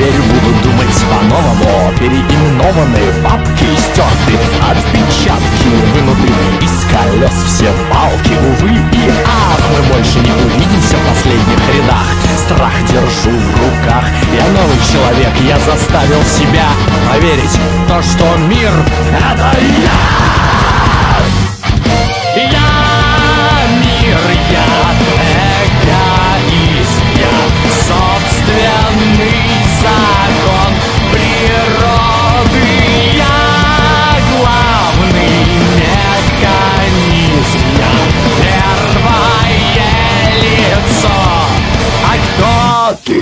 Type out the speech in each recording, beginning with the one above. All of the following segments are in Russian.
теперь буду думать по-новому. Переименованные папки стерты, отпечатки вынуты из колес все балки. Увы и ах, мы больше не увидимся в последних рядах. Страх держу в руках, я новый человек, я заставил себя поверить в то, что мир — это я. Я мир, я эгоист, я собственный закон природы. Я главный механизм, я первое лицо. А кто ты?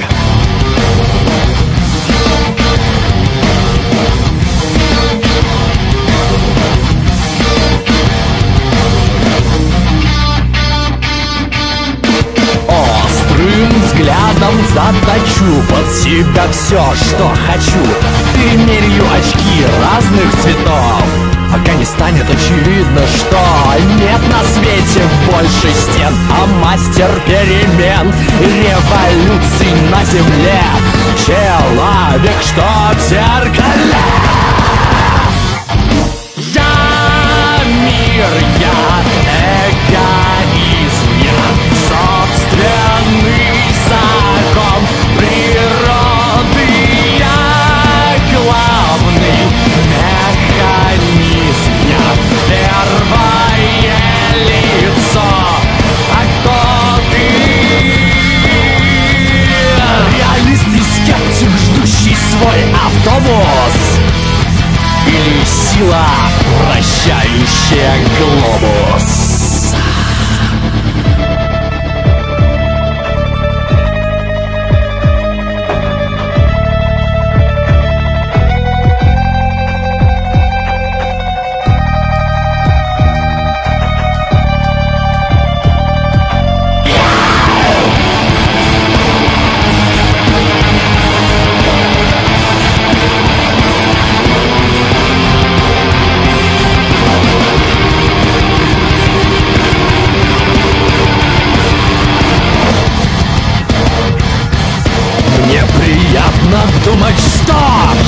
Острым взглядом заточу под себя все, что хочу. Примерю очки разных цветов, пока не станет очевидно, что нет на свете больше стен, а мастер перемен и революций на земле — человек, что в зеркале. Я мир, я эгоизм, я собственный закон природы. Я главный механизм, я первое лицо. А кто ты? Реалист и скептик, ждущий свой автобус, или сила, вращающая глобус? Мне приятно думать, что